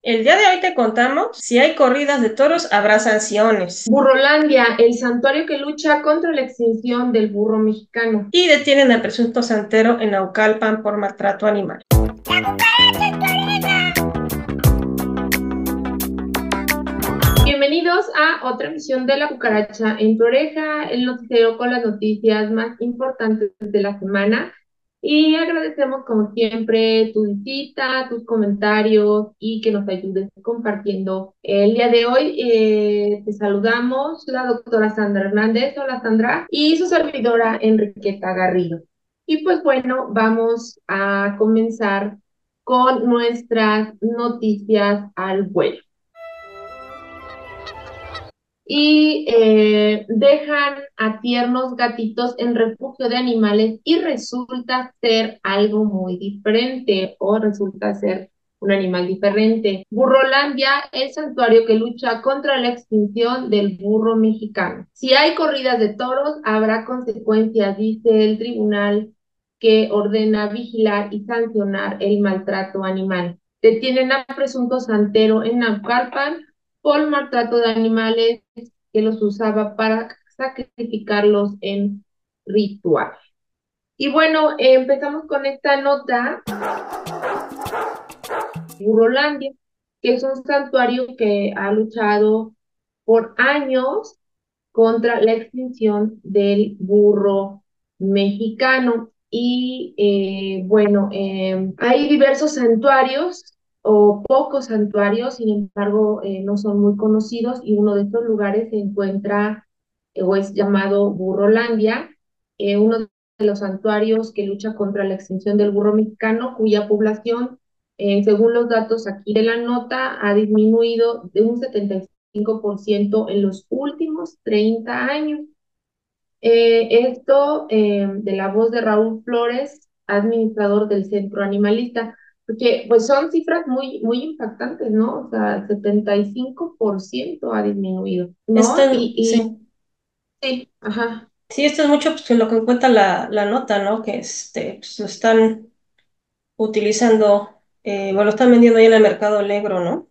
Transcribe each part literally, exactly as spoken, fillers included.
El día de hoy te contamos, si hay corridas de toros, habrá sanciones. Burrolandia, el santuario que lucha contra la extinción del burro mexicano. Y detienen al presunto santero en Naucalpan por maltrato animal. Bienvenidos a otra emisión de La Cucaracha en tu oreja, el noticiero con las noticias más importantes de la semana. Y agradecemos como siempre tu visita, tus comentarios y que nos ayudes compartiendo. El día de hoy eh, te saludamos la doctora Sandra Hernández, hola Sandra, y su servidora Enriqueta Garrido. Y pues bueno, vamos a comenzar con nuestras noticias al vuelo y eh, dejan a tiernos gatitos en refugio de animales y resulta ser algo muy diferente o resulta ser un animal diferente. Burrolandia, el santuario que lucha contra la extinción del burro mexicano. Si hay corridas de toros, habrá consecuencias, dice el tribunal que ordena vigilar y sancionar el maltrato animal. Detienen a presunto santero en Naucalpan por maltrato de animales que los usaba para sacrificarlos en ritual. Y bueno, eh, empezamos con esta nota, Burrolandia, que es un santuario que ha luchado por años contra la extinción del burro mexicano. Y eh, bueno, eh, hay diversos santuarios o pocos santuarios, sin embargo, eh, no son muy conocidos y uno de estos lugares se encuentra eh, o es llamado Burrolandia, eh, uno de los santuarios que lucha contra la extinción del burro mexicano, cuya población, eh, según los datos aquí de la nota, ha disminuido de un setenta y cinco por ciento en los últimos treinta años. Eh, esto eh, de la voz de Raúl Flores, administrador del Centro Animalista, porque pues son cifras muy, muy impactantes, ¿no? O sea, setenta y cinco por ciento ha disminuido, Esto, ¿no? Y, sí, y sí, ajá. sí, esto es mucho pues, lo que cuenta la, la nota, ¿no? Que este, pues, lo están utilizando, eh, bueno, lo están vendiendo ahí en el mercado negro, ¿no?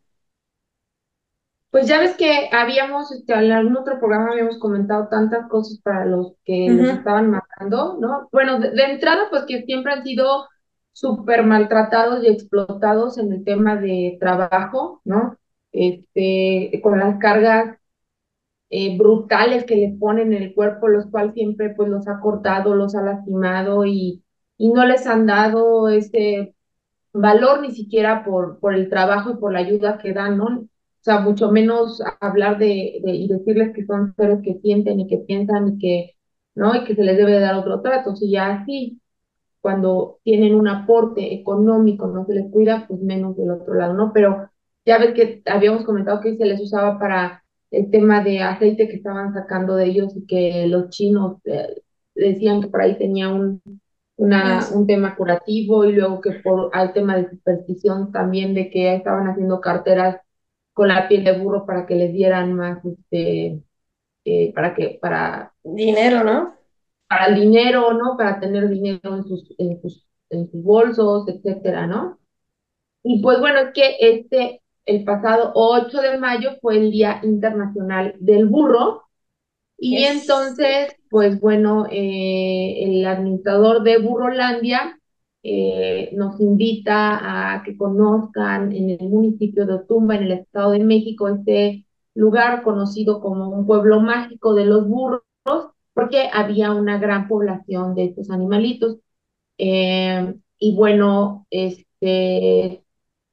Pues ya ves que habíamos, este, en algún otro programa habíamos comentado tantas cosas para los que los Ujú. estaban matando, ¿no? Bueno, de, de entrada, pues que siempre han sido súper maltratados y explotados en el tema de trabajo, ¿no? Este, con las cargas eh, brutales que le ponen en el cuerpo, los cuales siempre pues los ha cortado, los ha lastimado y, y no les han dado ese valor ni siquiera por, por el trabajo y por la ayuda que dan, ¿no? O sea, mucho menos hablar de, de y decirles que son seres que sienten y que piensan y que, ¿no? Y que se les debe dar otro trato. Si ya así, cuando tienen un aporte económico, no se les cuida, pues menos del otro lado, ¿no? Pero ya ves que habíamos comentado que se les usaba para el tema de aceite que estaban sacando de ellos y que los chinos eh, decían que por ahí tenía un una, Es- un tema curativo y luego que por al tema de superstición también de que estaban haciendo carteras con la piel de burro para que les dieran más, este, eh, para que, para, Dinero, ¿no? para el dinero, ¿no? Para tener dinero en sus, en sus, en sus bolsos, etcétera, ¿no? Y pues bueno, es que este, el pasado ocho de mayo fue el Día Internacional del Burro. Y Es, entonces, pues bueno, eh, el administrador de Burrolandia eh, nos invita a que conozcan en el municipio de Otumba, en el Estado de México, este lugar conocido como un pueblo mágico de los burros, porque había una gran población de estos animalitos. Eh, y bueno, este,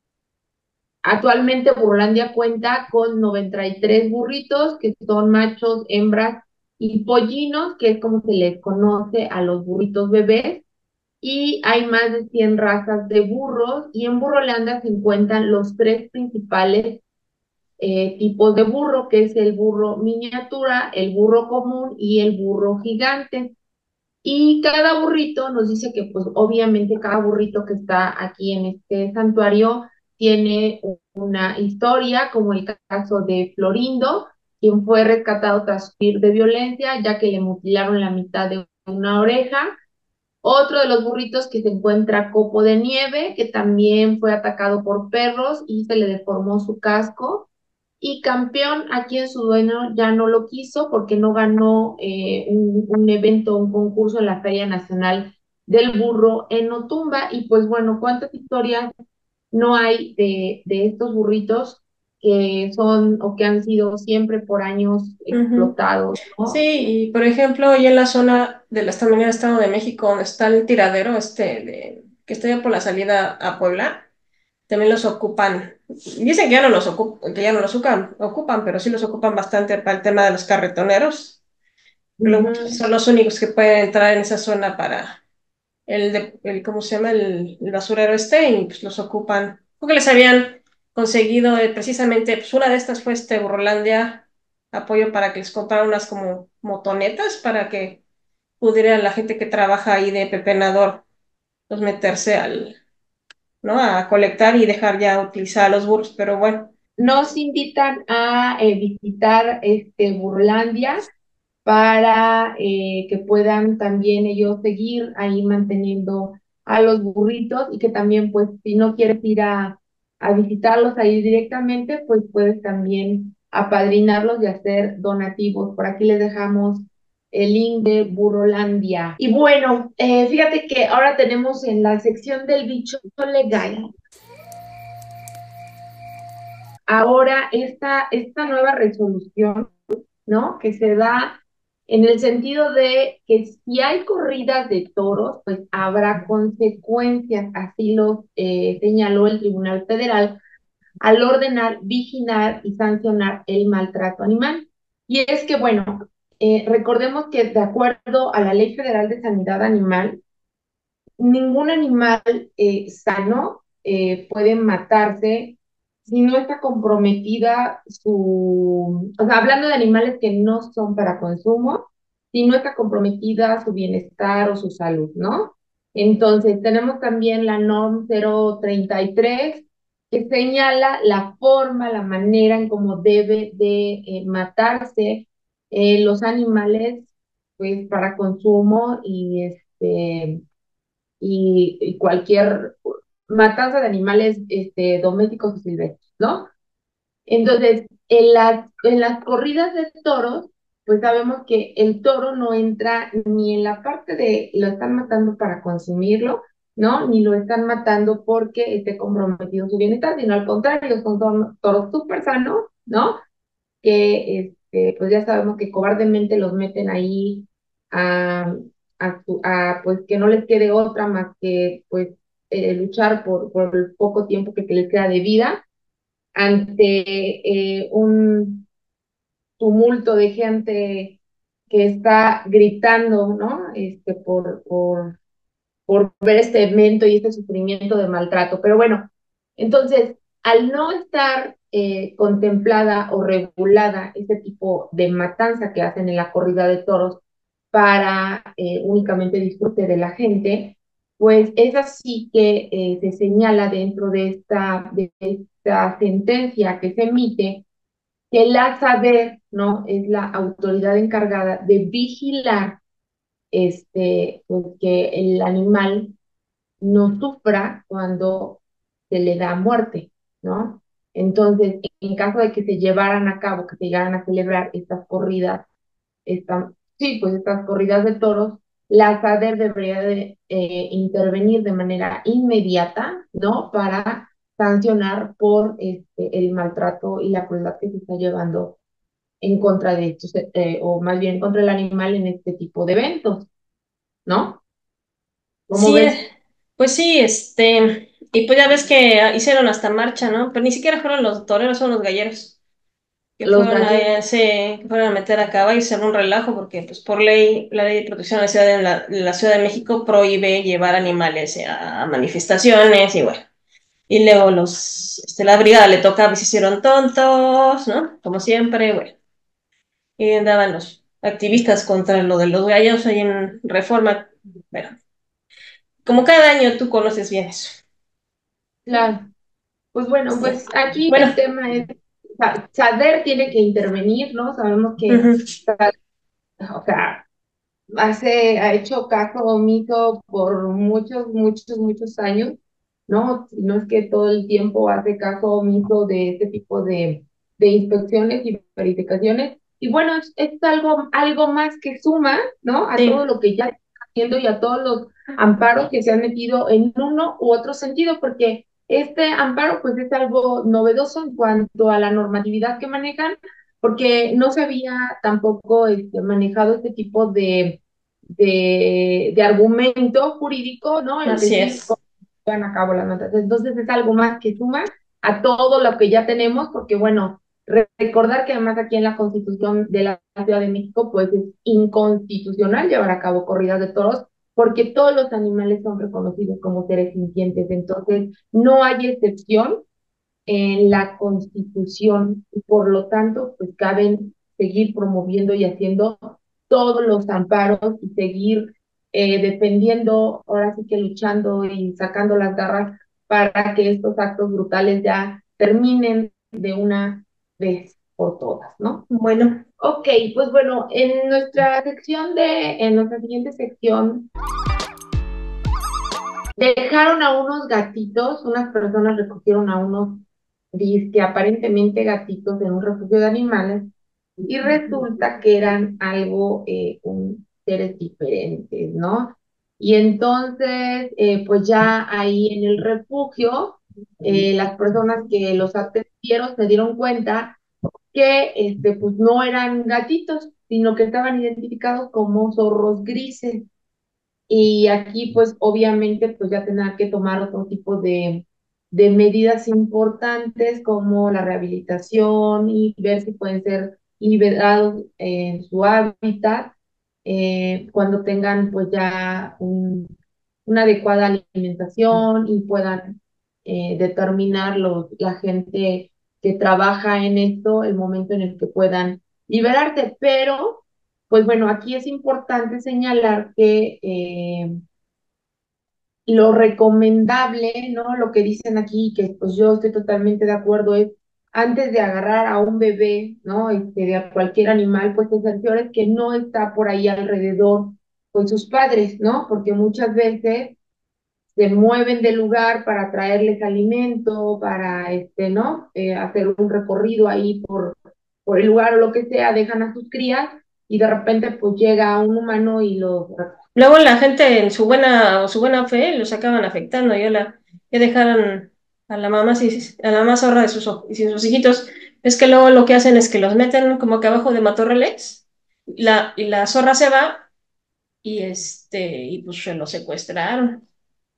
actualmente Burlandia cuenta con noventa y tres burritos que son machos, hembras y pollinos, que es como se les conoce a los burritos bebés. Y hay más de cien razas de burros y en Burrolandia se encuentran los tres principales eh, tipos de burro, que es el burro miniatura, el burro común y el burro gigante. Y cada burrito nos dice que, pues, obviamente cada burrito que está aquí en este santuario tiene una historia, como el caso de Florindo, quien fue rescatado tras sufrir de violencia, ya que le mutilaron la mitad de una oreja. Otro de los burritos que se encuentra Copo de Nieve, que también fue atacado por perros y se le deformó su casco. Y campeón, a quien su dueño ya no lo quiso porque no ganó eh, un, un evento, un concurso en la Feria Nacional del Burro en Otumba. Y pues bueno, ¿cuántas historias no hay de, de estos burritos que son o que han sido siempre por años Ujú. explotados, Sí, ¿no? y por ejemplo, ahí en la zona de la también del Estado de México, donde está el tiradero este de, que está ya por la salida a Puebla, también los ocupan. Dicen que ya no los ocupan, que ya no los ocupan, ocupan, pero sí los ocupan bastante para el tema de los carretoneros. Luego pues, Ujú. son los únicos que pueden entrar en esa zona para el, de, el ¿cómo se llama? El, el basurero este, y pues los ocupan. Porque les habían conseguido eh, precisamente, pues una de estas fue este Burrolandia, apoyo para que les compraran unas como motonetas para que pudiera la gente que trabaja ahí de pepenador, pues meterse al, ¿no? A colectar y dejar ya utilizar a los burros, pero bueno. Nos invitan a eh, visitar este Burlandia para eh, que puedan también ellos seguir ahí manteniendo a los burritos y que también, pues, si no quieres ir a, a visitarlos ahí directamente, pues puedes también apadrinarlos y hacer donativos. Por aquí les dejamos el link de Burrolandia. Y bueno, eh, fíjate que ahora tenemos en la sección del bicho legal, ahora esta, esta nueva resolución, ¿no? Que se da en el sentido de que si hay corridas de toros, pues habrá consecuencias, así lo eh, señaló el Tribunal Federal al ordenar, vigilar y sancionar el maltrato animal. Y es que, bueno, eh, recordemos que de acuerdo a la Ley Federal de Sanidad Animal, ningún animal eh, sano eh, puede matarse si no está comprometida su, o sea, hablando de animales que no son para consumo, si no está comprometida su bienestar o su salud, ¿no? Entonces, tenemos también la NOM cero treinta y tres que señala la forma, la manera en cómo debe de eh, matarse eh, los animales, pues, para consumo y este y, y cualquier matanza de animales este, domésticos o silvestres, ¿no? Entonces, en las, en las corridas de toros, pues sabemos que el toro no entra ni en la parte de lo están matando para consumirlo, ¿no? Ni lo están matando porque esté comprometido su bienestar, sino al contrario, son toros toros súper sanos, ¿no? Que este, pues ya sabemos que cobardemente los meten ahí a, a, su- a, pues que no les quede otra más que pues eh, luchar por, por el poco tiempo que, que les queda de vida ante eh, un tumulto de gente que está gritando, ¿no? Este, por, por por ver este evento y este sufrimiento de maltrato. Pero bueno, entonces, al no estar eh, contemplada o regulada este tipo de matanza que hacen en la corrida de toros para eh, únicamente disfrute de la gente, pues es así que eh, se señala dentro de esta, de esta sentencia que se emite que la SADER, ¿no? Es la autoridad encargada de vigilar este, pues, que el animal no sufra cuando se le da muerte, ¿no? Entonces, en caso de que se llevaran a cabo, que se llegaran a celebrar estas corridas, esta, sí, pues estas corridas de toros, la SADER debería de eh, intervenir de manera inmediata, ¿no? Para sancionar por este, el maltrato y la crueldad que se está llevando en contra de estos, eh, o más bien contra el animal en este tipo de eventos, ¿no? ¿Cómo Sí, ves? eh, pues sí, este, y pues ya ves que hicieron hasta marcha, ¿no? Pero ni siquiera fueron los toreros, son los galleros, que Los fueron a, gallegos, ese, que fueron a meter a caballos en un relajo, porque pues por ley, la ley de protección de la ciudad de, la, la Ciudad de México prohíbe llevar animales a, manifestaciones y bueno. Y luego los, este, la brigada le tocaba y se hicieron tontos, ¿no? Como siempre, bueno. Y andaban los activistas contra lo de los gallos ahí en Reforma. Bueno, como cada año tú conoces bien eso. claro. Pues bueno, Sí. pues aquí Bueno, el tema es, Sa- SADER tiene que intervenir, ¿no? Sabemos que, ujú. Sa- o sea, hace, ha hecho caso omiso por muchos, muchos, muchos años, ¿no? No es que todo el tiempo hace caso omiso de este tipo de, de inspecciones y verificaciones. Y bueno, es, es algo, algo más que suma, ¿no? A todo Sí, lo que ya está haciendo y a todos los amparos que se han metido en uno u otro sentido, porque este amparo pues es algo novedoso en cuanto a la normatividad que manejan, porque no se había tampoco este, manejado este tipo de, de, de argumento jurídico, ¿no? El así decir cómo es. se llevan a cabo las notas. Entonces es algo más que suma a todo lo que ya tenemos, porque bueno, re- recordar que además aquí en la Constitución de la Ciudad de México, pues es inconstitucional llevar a cabo corridas de toros, porque todos los animales son reconocidos como seres sintientes. Entonces, no hay excepción en la Constitución y por lo tanto, pues caben seguir promoviendo y haciendo todos los amparos y seguir eh, defendiendo, ahora sí que luchando y sacando las garras para que estos actos brutales ya terminen de una vez por todas, ¿no? Bueno, Ok, pues bueno, en nuestra sección de, en nuestra siguiente sección, dejaron a unos gatitos, unas personas recogieron a unos que aparentemente gatitos en un refugio de animales y resulta que eran algo, eh, un, seres diferentes, ¿no? Y entonces, eh, pues ya ahí en el refugio, eh, las personas que los atendieron se dieron cuenta que este, pues no eran gatitos, sino que estaban identificados como zorros grises. Y aquí, pues, obviamente, pues ya tendrán que tomar otro tipo de, de medidas importantes como la rehabilitación y ver si pueden ser liberados en su hábitat eh, cuando tengan, pues, ya un, una adecuada alimentación y puedan eh, determinar los, la gente que trabaja en esto el momento en el que puedan liberarte. Pero pues bueno, aquí es importante señalar que eh, lo recomendable, ¿no? Lo que dicen aquí, que pues yo estoy totalmente de acuerdo, es antes de agarrar a un bebé, ¿no? Este, de a cualquier animal, pues te cerciores que no está por ahí alrededor con sus padres, ¿no? Porque muchas veces se mueven del lugar para traerles alimento, para, este, ¿no? Eh, hacer un recorrido ahí por, por el lugar o lo que sea, dejan a sus crías y de repente pues llega un humano y los... luego la gente en su buena o su buena fe los acaban afectando. Yo la que dejaron a la mamá si- a la más zorra de sus o- y sus hijitos, es que luego lo que hacen es que los meten como que abajo de matorrales, la y la zorra se va y este y pues se lo secuestraron.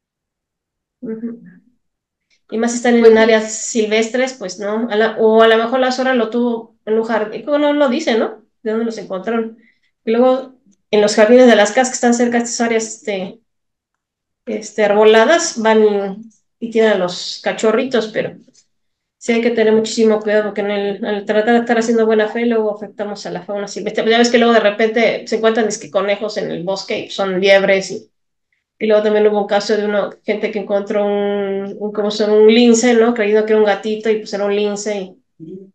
Ujú. Y más si están en Pues sí, áreas silvestres, pues no, a la- o a lo mejor la zorra lo tuvo en un jardín, como no lo dice, ¿no? ¿De dónde los encontraron? Y luego en los jardines de las casas que están cerca de estas áreas, este este, arboladas, van y, y tienen a los cachorritos, pero sí hay que tener muchísimo cuidado porque en el, al tratar de estar haciendo buena fe, luego afectamos a la fauna silvestre. Ya ves que luego de repente se encuentran disque conejos en el bosque y son liebres y, y luego también hubo un caso de una gente que encontró un, un, como son, un lince, ¿no? Creyendo que era un gatito y pues era un lince. Y,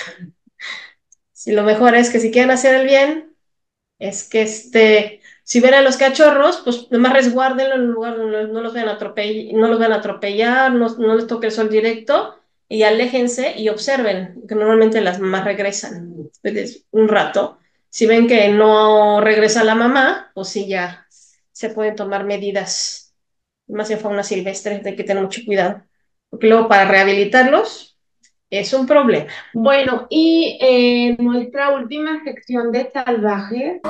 y lo mejor es que si quieren hacer el bien, es que este, si ven a los cachorros, pues nomás resguárdenlo en un lugar donde no los vean atropellar, no los vean atropellar, no, no les toque el sol directo y aléjense y observen, que normalmente las mamás regresan después de un rato. Si ven que no regresa la mamá, pues sí ya se pueden tomar medidas, más en fauna silvestre, hay que tener mucho cuidado, porque luego para rehabilitarlos es un problema. bueno, y en nuestra última sección de salvajes,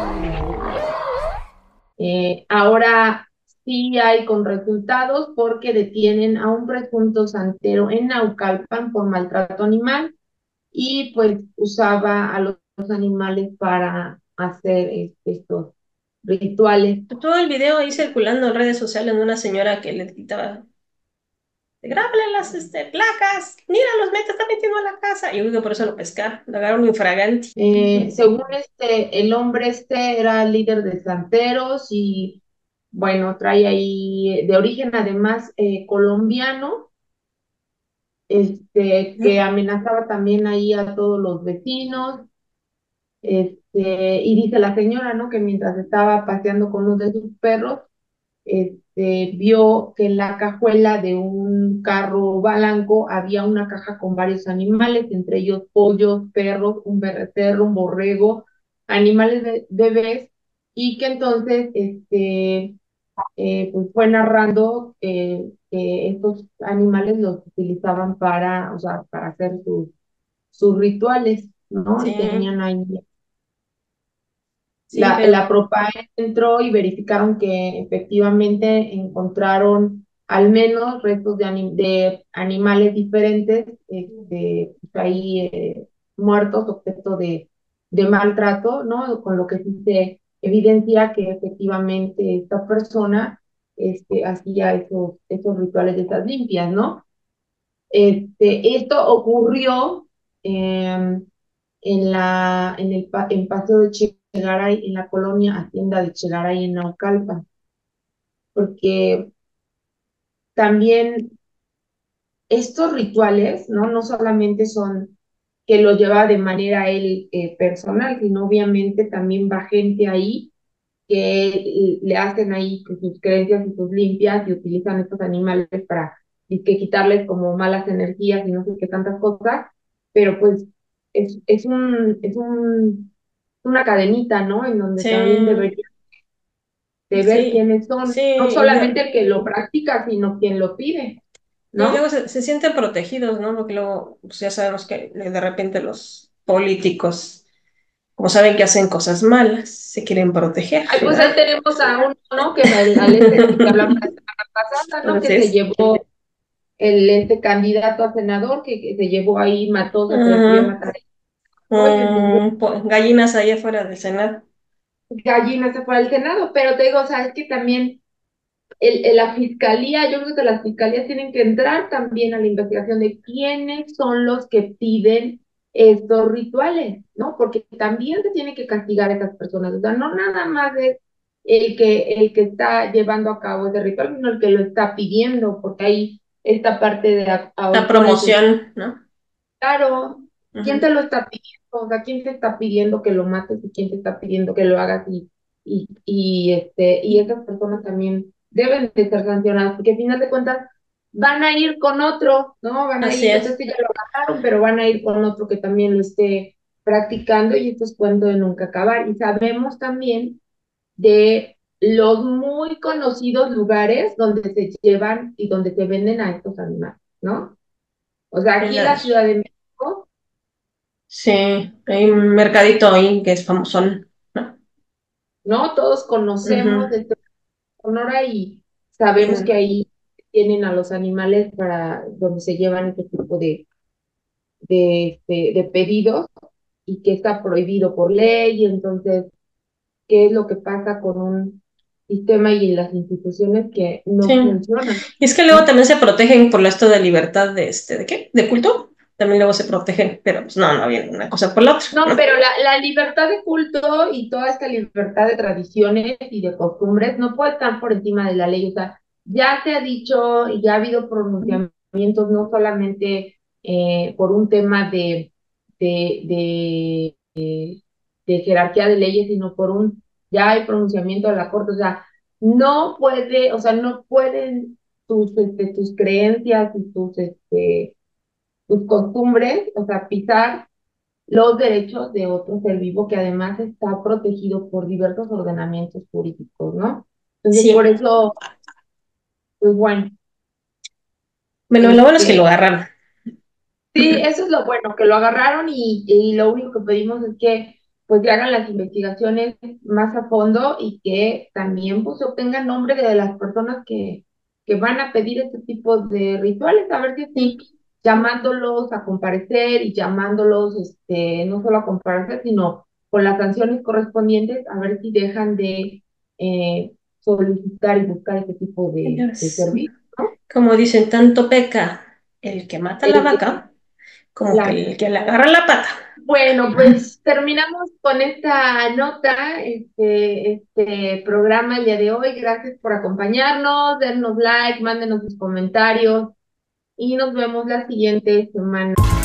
eh, ahora sí hay con resultados porque detienen a un presunto santero en Naucalpan por maltrato animal y pues usaba a los animales para hacer este, estos rituales. Todo el video ahí circulando en redes sociales de una señora que le gritaba, grábale las este, placas, mira, los mete, está metiendo a la casa. Y yo creo que por eso lo pescaron, lo agarraron infraganti. Eh, según este, el hombre este era líder de santeros y bueno, trae ahí de origen además eh, colombiano, este, que amenazaba también ahí a todos los vecinos. Este, y dice la señora, ¿no? Que mientras estaba paseando con uno de sus perros, este, vio que en la cajuela de un carro blanco había una caja con varios animales, entre ellos pollos, perros, un berrecerro, un borrego, animales de- bebés, y que entonces este, eh, pues fue narrando eh, que estos animales los utilizaban para, o sea, para hacer sus, sus rituales, ¿no? Sí, Y tenían ahí sí, la, pero la Propine entró y verificaron que efectivamente encontraron al menos restos de, anim- de animales diferentes, este, pues ahí eh, muertos, objeto de, de maltrato, ¿no? Con lo que sí se evidencia que efectivamente esta persona este, hacía esos, esos rituales de esas limpias, ¿no? Este, esto ocurrió em, en la, en el pa- en Paseo de Chegaray, en la colonia Hacienda de Chegaray, en Naucalpan, porque también estos rituales, ¿no? No solamente son que lo lleva de manera él eh, personal, sino obviamente también va gente ahí que le hacen ahí sus creencias y sus limpias y utilizan estos animales para y que quitarles como malas energías y no sé qué tantas cosas, pero pues es, es un, es un, una cadenita, ¿no? En donde sí, también debería de ver sí, quiénes son, sí, no y, lo- solamente el que lo practica, sino quien lo pide, y luego ¿no? se, se sienten protegidos, ¿no? Porque luego, pues ya sabemos que de repente los políticos, como saben que hacen cosas malas, se quieren proteger, Ay, pues ahí ¿verdad? tenemos a uno, ¿no? Que al, al este del que hablamos la semana pasada, ¿no? Así Que se es. llevó el este candidato a senador, que, que se llevó ahí, mató, se atrevió a Ajá. matar a pollo, entonces Mm, po- gallinas ahí afuera del Senado. gallina se fue al Senado, pero te digo, o sea, es que también el, el- la fiscalía, yo creo que las fiscalías tienen que entrar también a la investigación de quiénes son los que piden estos rituales, ¿no? Porque también se tiene que castigar a esas personas, o sea, no nada más es el que, el que está llevando a cabo ese ritual, sino el que lo está pidiendo, porque hay esta parte de a- La autores de promoción, ¿no? claro, ¿quién Ujú. te lo está pidiendo? O sea, ¿quién te está pidiendo que lo mates y quién te está pidiendo que lo hagas? Y, y, y, este, y esas personas también deben de ser sancionadas, porque al final de cuentas van a ir con otro, ¿no? Van a Así ir, o sea, es. este ya lo agarraron, pero van a ir con otro que también lo esté practicando y esto es cuento de nunca acabar. Y sabemos también de los muy conocidos lugares donde se llevan y donde se venden a estos animales, ¿no? O sea, En aquí en la- la Ciudad de México, sí, hay un mercadito ahí que es famoso, ¿no? ¿no? Todos conocemos Ujú. de Sonora y Y sabemos que en- ahí tienen a los animales para donde se llevan este tipo de, de, de, de pedidos y que está prohibido por ley. Y entonces, ¿qué es lo que pasa con un sistema y las instituciones que sí. no funcionan, Y es que luego ¿no? también se protegen por esto de libertad de este, ¿de qué? ¿De culto? También luego se protegen, pero pues no, no viene una cosa por la otra, No, ¿no? pero la, la libertad de culto y toda esta libertad de tradiciones y de costumbres no puede estar por encima de la ley. O sea, ya se ha dicho y ya ha habido pronunciamientos, no solamente eh, por un tema de, de, de, de, de jerarquía de leyes, sino por un, ya hay pronunciamiento de la Corte. O sea, no puede, o sea, no pueden tus, este, tus creencias y tus, este, tus costumbres, o sea, pisar los derechos de otro ser vivo que además está protegido por diversos ordenamientos jurídicos, ¿no? Entonces, Sí. por eso, pues bueno, Bueno, lo bueno es que lo este, agarraron. sí, eso es lo bueno, que lo agarraron y, y lo único que pedimos es que pues que hagan las investigaciones más a fondo y que también pues se obtengan nombre de las personas que, que van a pedir este tipo de rituales, a ver si Sí, así llamándolos a comparecer y llamándolos, este, no solo a comparecer, sino con las sanciones correspondientes, a ver si dejan de eh, solicitar y buscar este tipo de, de señores. servicios, ¿no? Como dicen, tanto peca el que mata la El que vaca como que la el que le agarra la pata. bueno, pues terminamos con esta nota, este, este programa el día de hoy. Gracias por acompañarnos, dennos like, mándenos sus comentarios y nos vemos la siguiente semana.